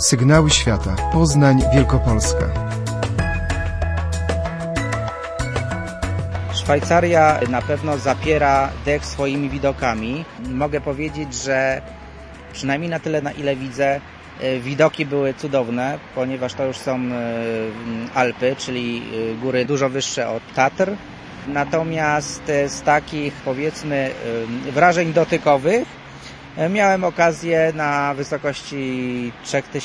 Sygnały świata. Poznań, Wielkopolska. Szwajcaria na pewno zapiera dech swoimi widokami. Mogę powiedzieć, że przynajmniej na tyle, na ile widzę, widoki były cudowne, ponieważ to już są Alpy, czyli góry dużo wyższe od Tatr. Natomiast z takich, powiedzmy, wrażeń dotykowych miałem okazję na wysokości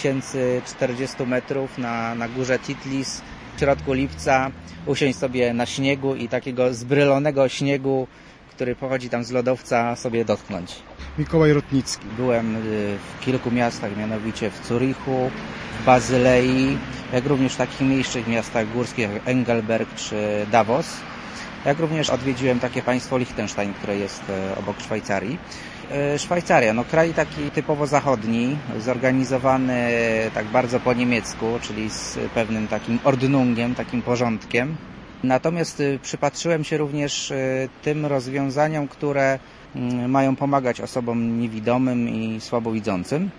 3040 metrów na górze Titlis w środku lipca usiąść sobie na śniegu i takiego zbrylonego śniegu, który pochodzi tam z lodowca, sobie dotknąć. Mikołaj Rotnicki. Byłem w kilku miastach, mianowicie w Zurichu, w Bazylei, jak również w takich mniejszych miastach górskich jak Engelberg czy Davos. Jak również odwiedziłem takie państwo Liechtenstein, które jest obok Szwajcarii. Szwajcaria, kraj taki typowo zachodni, zorganizowany tak bardzo po niemiecku, czyli z pewnym takim Ordnungiem, takim porządkiem. Natomiast przypatrzyłem się również tym rozwiązaniom, które mają pomagać osobom niewidomym i słabowidzącym.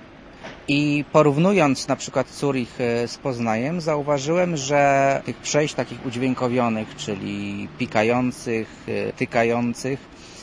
I porównując na przykład Zurich z Poznaniem, zauważyłem, że tych przejść takich udźwiękowionych, czyli pikających, tykających,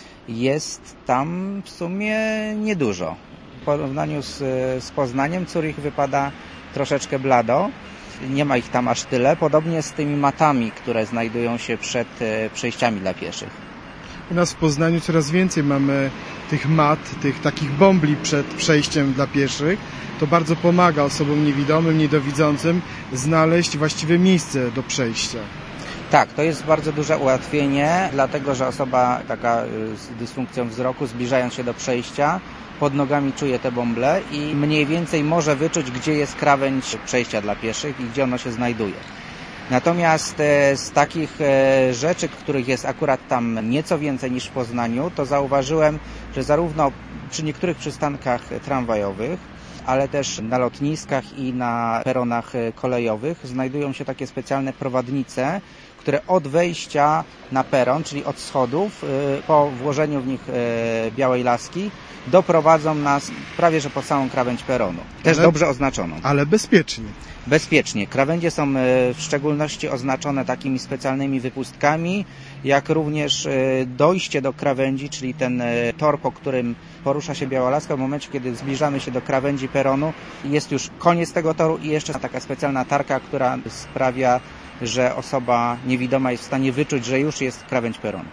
jest tam w sumie niedużo. W porównaniu z Poznaniem Zurich wypada troszeczkę blado. Nie ma ich tam aż tyle. Podobnie z tymi matami, które znajdują się przed przejściami dla pieszych. U nas w Poznaniu coraz więcej mamy tych mat, tych takich bombli przed przejściem dla pieszych. To bardzo pomaga osobom niewidomym, niedowidzącym znaleźć właściwe miejsce do przejścia. Tak, to jest bardzo duże ułatwienie, dlatego że osoba taka z dysfunkcją wzroku, zbliżając się do przejścia, pod nogami czuje te bąble i mniej więcej może wyczuć, gdzie jest krawędź przejścia dla pieszych i gdzie ono się znajduje. Natomiast z takich rzeczy, których jest akurat tam nieco więcej niż w Poznaniu, to zauważyłem, że zarówno przy niektórych przystankach tramwajowych, ale też na lotniskach i na peronach kolejowych znajdują się takie specjalne prowadnice, które od wejścia na peron, czyli od schodów, po włożeniu w nich białej laski, doprowadzą nas prawie że po całą krawędź peronu. Też dobrze oznaczoną. Ale bezpiecznie. Bezpiecznie. Krawędzie są w szczególności oznaczone takimi specjalnymi wypustkami, jak również dojście do krawędzi, czyli ten tor, po którym porusza się biała laska. W momencie, kiedy zbliżamy się do krawędzi peronu, jest już koniec tego toru i jeszcze taka specjalna tarka, która sprawia, że osoba niewidoma jest w stanie wyczuć, że już jest krawędź peronu.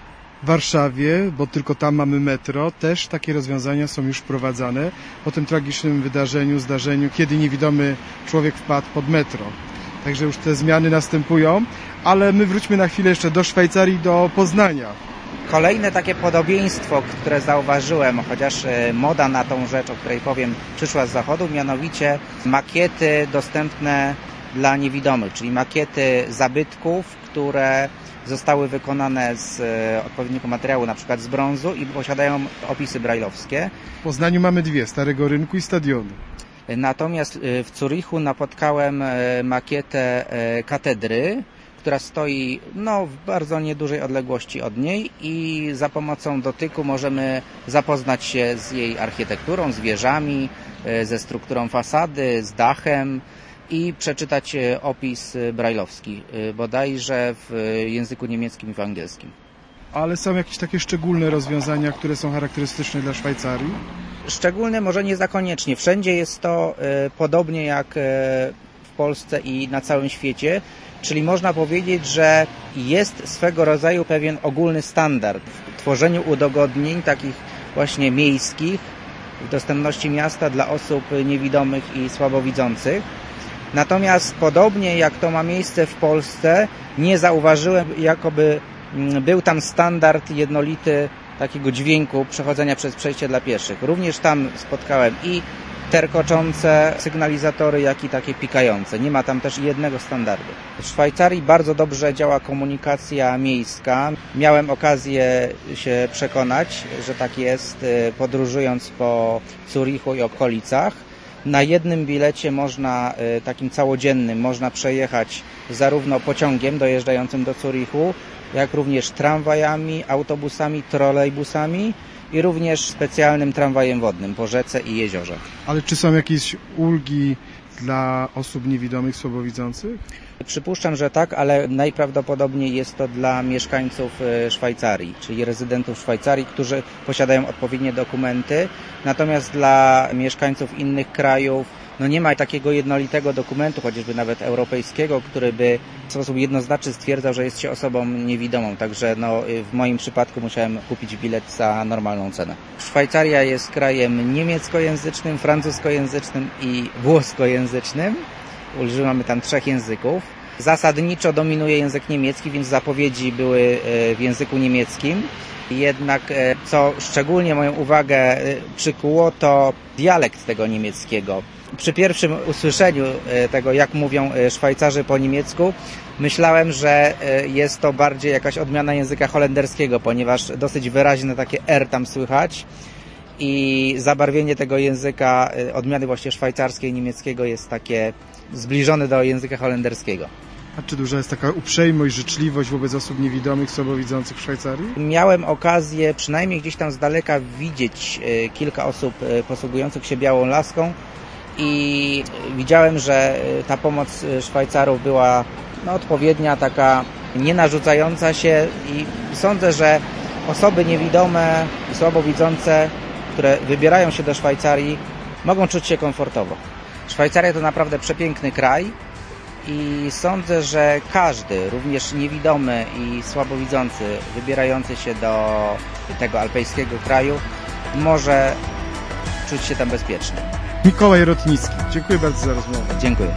W Warszawie, bo tylko tam mamy metro, też takie rozwiązania są już wprowadzane po tym tragicznym zdarzeniu, kiedy niewidomy człowiek wpadł pod metro. Także już te zmiany następują, ale my wróćmy na chwilę jeszcze do Szwajcarii, do Poznania. Kolejne takie podobieństwo, które zauważyłem, chociaż moda na tą rzecz, o której powiem, przyszła z zachodu, mianowicie makiety dostępne dla niewidomych, czyli makiety zabytków, które zostały wykonane z odpowiedniego materiału, na przykład z brązu i posiadają opisy brajlowskie. W Poznaniu mamy dwie, Starego Rynku i Stadionu. Natomiast w Zurichu napotkałem makietę katedry, która stoi w bardzo niedużej odległości od niej i za pomocą dotyku możemy zapoznać się z jej architekturą, z wieżami, ze strukturą fasady, z dachem i przeczytać opis brajlowski, bodajże w języku niemieckim i w angielskim. Ale są jakieś takie szczególne rozwiązania, które są charakterystyczne dla Szwajcarii? Szczególne może nie za koniecznie. Wszędzie jest to podobnie jak w Polsce i na całym świecie, czyli można powiedzieć, że jest swego rodzaju pewien ogólny standard w tworzeniu udogodnień takich właśnie miejskich, w dostępności miasta dla osób niewidomych i słabowidzących. Natomiast podobnie jak to ma miejsce w Polsce, nie zauważyłem, jakoby był tam standard jednolity takiego dźwięku przechodzenia przez przejście dla pieszych. Również tam spotkałem i terkoczące sygnalizatory, jak i takie pikające. Nie ma tam też jednego standardu. W Szwajcarii bardzo dobrze działa komunikacja miejska. Miałem okazję się przekonać, że tak jest, podróżując po Zurichu i okolicach. Na jednym bilecie takim całodziennym, można przejechać zarówno pociągiem dojeżdżającym do Zurichu, jak również tramwajami, autobusami, trolejbusami i również specjalnym tramwajem wodnym po rzece i jeziorze. Ale czy są jakieś ulgi dla osób niewidomych, słabowidzących? Przypuszczam, że tak, ale najprawdopodobniej jest to dla mieszkańców Szwajcarii, czyli rezydentów Szwajcarii, którzy posiadają odpowiednie dokumenty. Natomiast dla mieszkańców innych krajów nie ma takiego jednolitego dokumentu, chociażby nawet europejskiego, który by w sposób jednoznaczny stwierdzał, że jest się osobą niewidomą. Także w moim przypadku musiałem kupić bilet za normalną cenę. Szwajcaria jest krajem niemieckojęzycznym, francuskojęzycznym i włoskojęzycznym. Używamy tam 3 języków. Zasadniczo dominuje język niemiecki, więc zapowiedzi były w języku niemieckim. Jednak co szczególnie moją uwagę przykuło, to dialekt tego niemieckiego. Przy pierwszym usłyszeniu tego, jak mówią Szwajcarzy po niemiecku, myślałem, że jest to bardziej jakaś odmiana języka holenderskiego, ponieważ dosyć wyraźne takie R tam słychać i zabarwienie tego języka, odmiany właśnie szwajcarskiej, niemieckiego jest takie zbliżone do języka holenderskiego. A czy duża jest taka uprzejmość, życzliwość wobec osób niewidomych, słabowidzących w Szwajcarii? Miałem okazję przynajmniej gdzieś tam z daleka widzieć kilka osób posługujących się białą laską i widziałem, że ta pomoc Szwajcarów była odpowiednia, taka nie narzucająca się i sądzę, że osoby niewidome i słabowidzące, które wybierają się do Szwajcarii, mogą czuć się komfortowo. Szwajcaria to naprawdę przepiękny kraj i sądzę, że każdy, również niewidomy i słabowidzący, wybierający się do tego alpejskiego kraju, może czuć się tam bezpiecznie. Mikołaj Rotnicki, dziękuję bardzo za rozmowę. Dziękuję.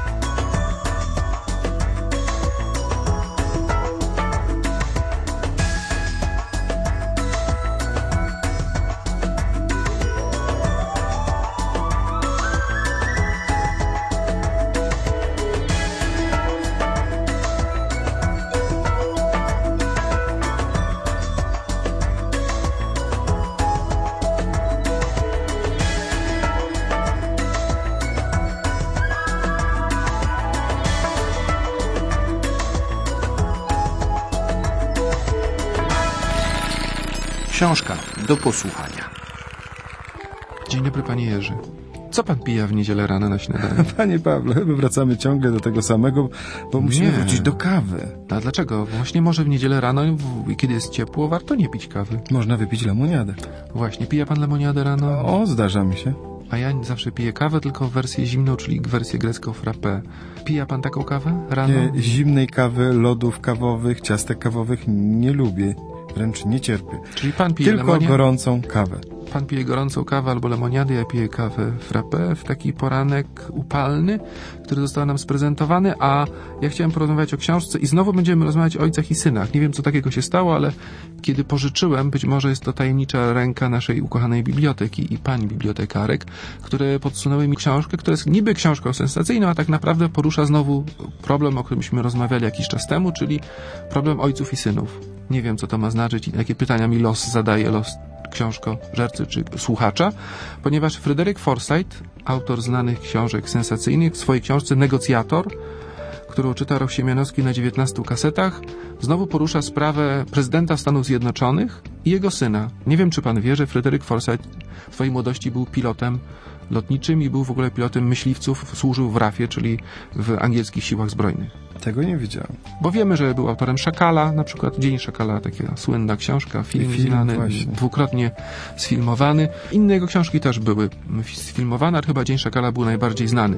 Książka do posłuchania. Dzień dobry, panie Jerzy. Co pan pija w niedzielę rano na śniadanie? Panie Pawle, my wracamy ciągle do tego samego, bo musimy wrócić do kawy. A dlaczego? Właśnie może w niedzielę rano, kiedy jest ciepło, warto nie pić kawy. Można wypić lemoniadę. Właśnie, pija pan lemoniadę rano? O, zdarza mi się. A ja zawsze piję kawę, tylko w wersję zimną, czyli wersję grecką frappé. Pija pan taką kawę rano? Nie, zimnej kawy, lodów kawowych, ciastek kawowych nie lubię. Wręcz nie cierpię. Czyli pan pije tylko lemoniadę? Gorącą kawę. Pan pije gorącą kawę albo lemoniadę, ja piję kawę frappé w taki poranek upalny, który został nam sprezentowany, a ja chciałem porozmawiać o książce i znowu będziemy rozmawiać o ojcach i synach. Nie wiem, co takiego się stało, ale kiedy pożyczyłem, być może jest to tajemnicza ręka naszej ukochanej biblioteki i pań bibliotekarek, które podsunęły mi książkę, która jest niby książką sensacyjną, a tak naprawdę porusza znowu problem, o którymśmy rozmawiali jakiś czas temu, czyli problem ojców i synów. Nie wiem, co to ma znaczyć i jakie pytania mi zadaje los książkożercy czy słuchacza, ponieważ Fryderyk Forsyth, autor znanych książek sensacyjnych, w swojej książce Negocjator, którą czyta Rok Siemianowski na 19 kasetach, znowu porusza sprawę prezydenta Stanów Zjednoczonych i jego syna. Nie wiem, czy pan wie, że Fryderyk Forsyth w swojej młodości był pilotem lotniczym i był w ogóle pilotem myśliwców, służył w RAF-ie, czyli w angielskich siłach zbrojnych. Tego nie wiedziałem. Bo wiemy, że był autorem Szakala, na przykład Dzień Szakala, taka słynna książka, film znany, właśnie. Dwukrotnie sfilmowany. Inne jego książki też były sfilmowane, ale chyba Dzień Szakala był najbardziej znany.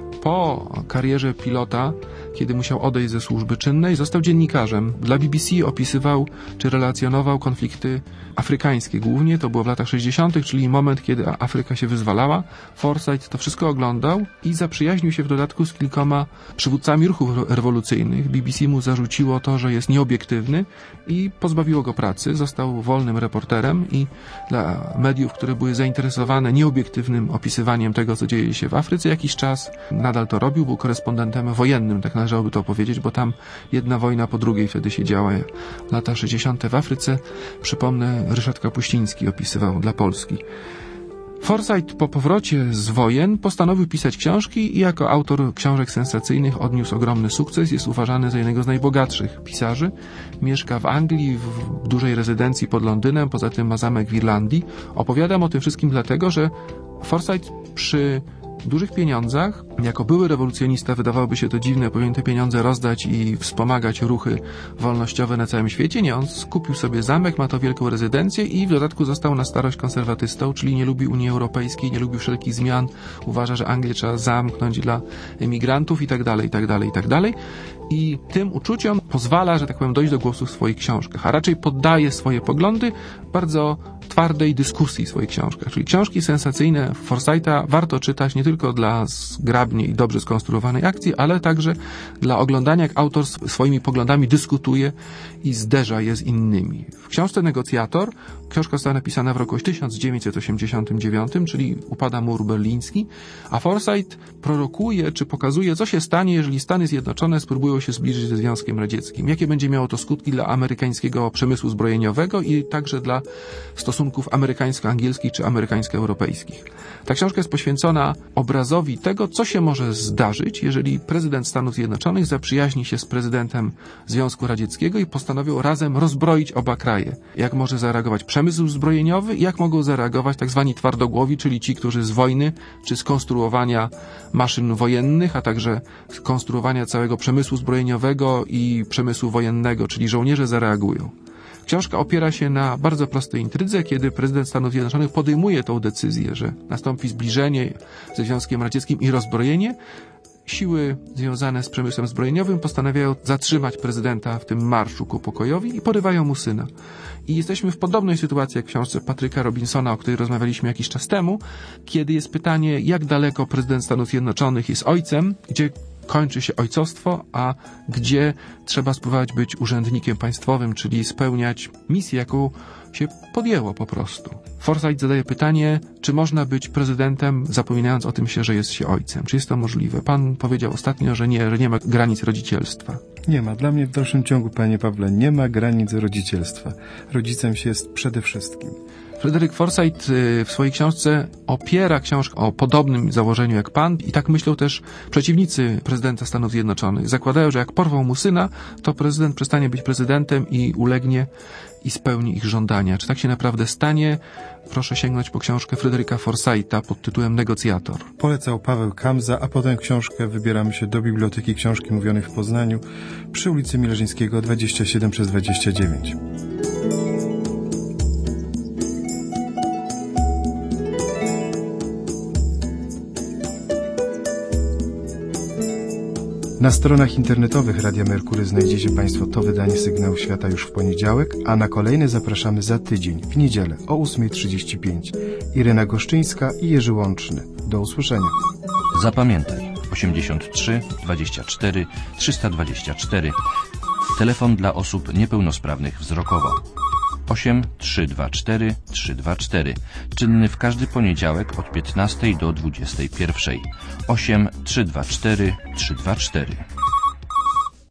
Po karierze pilota, kiedy musiał odejść ze służby czynnej, został dziennikarzem. Dla BBC opisywał czy relacjonował konflikty afrykańskie głównie. To było w latach 60., czyli moment, kiedy Afryka się wyzwalała. Forsyth to wszystko oglądał i zaprzyjaźnił się w dodatku z kilkoma przywódcami ruchów rewolucyjnych. BBC mu zarzuciło to, że jest nieobiektywny i pozbawiło go pracy. Został wolnym reporterem i dla mediów, które były zainteresowane nieobiektywnym opisywaniem tego, co dzieje się w Afryce, jakiś czas nadal to robił. Był korespondentem wojennym, tak należałoby to powiedzieć, bo tam jedna wojna po drugiej wtedy się działa. Lata 60. w Afryce. Przypomnę, Ryszard Kapuściński opisywał dla Polski. Forsyth po powrocie z wojen postanowił pisać książki i jako autor książek sensacyjnych odniósł ogromny sukces. Jest uważany za jednego z najbogatszych pisarzy. Mieszka w Anglii, w dużej rezydencji pod Londynem, poza tym ma zamek w Irlandii. Opowiadam o tym wszystkim dlatego, że Forsyth przy dużych pieniądzach, jako były rewolucjonista, wydawałoby się to dziwne, powinien te pieniądze rozdać i wspomagać ruchy wolnościowe na całym świecie. Nie, on skupił sobie zamek, ma to wielką rezydencję i w dodatku został na starość konserwatystą, czyli nie lubi Unii Europejskiej, nie lubi wszelkich zmian, uważa, że Anglię trzeba zamknąć dla emigrantów i tak dalej, i tak dalej, i tak dalej. I tym uczuciom pozwala, że tak powiem, dojść do głosu w swoich książkach, a raczej poddaje swoje poglądy bardzo twardej dyskusji w swoich książkach. Czyli książki sensacyjne Forsytha warto czytać nie tylko dla zgrabnie i dobrze skonstruowanej akcji, ale także dla oglądania, jak autor swoimi poglądami dyskutuje i zderza je z innymi. W książce Negocjator, książka została napisana w roku 1989, czyli upada mur berliński, a Forsyth prorokuje, czy pokazuje, co się stanie, jeżeli Stany Zjednoczone spróbują się zbliżyć ze Związkiem Radzieckim. Jakie będzie miało to skutki dla amerykańskiego przemysłu zbrojeniowego i także dla stosunków amerykańsko-angielskich czy amerykańsko-europejskich. Ta książka jest poświęcona obrazowi tego, co się może zdarzyć, jeżeli prezydent Stanów Zjednoczonych zaprzyjaźni się z prezydentem Związku Radzieckiego i postanowią razem rozbroić oba kraje. Jak może zareagować przemysł zbrojeniowy i jak mogą zareagować tak zwani twardogłowi, czyli ci, którzy z wojny czy z konstruowania maszyn wojennych, a także z konstruowania całego przemysłu zbrojeniowego i przemysłu wojennego, czyli żołnierze zareagują. Książka opiera się na bardzo prostej intrydze, kiedy prezydent Stanów Zjednoczonych podejmuje tą decyzję, że nastąpi zbliżenie ze Związkiem Radzieckim i rozbrojenie. Siły związane z przemysłem zbrojeniowym postanawiają zatrzymać prezydenta w tym marszu ku pokojowi i porywają mu syna. I jesteśmy w podobnej sytuacji jak w książce Patryka Robinsona, o której rozmawialiśmy jakiś czas temu, kiedy jest pytanie, jak daleko prezydent Stanów Zjednoczonych jest ojcem, gdzie kończy się ojcostwo, a gdzie trzeba spróbować być urzędnikiem państwowym, czyli spełniać misję, jaką się podjęło po prostu. Forsyth zadaje pytanie, czy można być prezydentem, zapominając o tym że jest się ojcem. Czy jest to możliwe? Pan powiedział ostatnio, że nie ma granic rodzicielstwa. Nie ma. Dla mnie w dalszym ciągu, panie Pawle, nie ma granic rodzicielstwa. Rodzicem się jest przede wszystkim. Frederick Forsyth w swojej książce opiera książkę o podobnym założeniu jak pan i tak myślą też przeciwnicy prezydenta Stanów Zjednoczonych. Zakładają, że jak porwą mu syna, to prezydent przestanie być prezydentem i ulegnie i spełni ich żądania. Czy tak się naprawdę stanie? Proszę sięgnąć po książkę Frederica Forsytha pod tytułem Negocjator. Polecał Paweł Kamza, a potem książkę wybieramy się do Biblioteki Książki Mówionej w Poznaniu przy ulicy Milerzyńskiego 27/29. Na stronach internetowych Radia Merkury znajdziecie Państwo to wydanie Sygnału Świata już w poniedziałek, a na kolejne zapraszamy za tydzień, w niedzielę o 8:35. Irena Goszczyńska i Jerzy Łączny. Do usłyszenia. Zapamiętaj 83 24 324. Telefon dla osób niepełnosprawnych wzrokowo. 8 324 324. Czynny w każdy poniedziałek od 15 do 21. 8 324 324.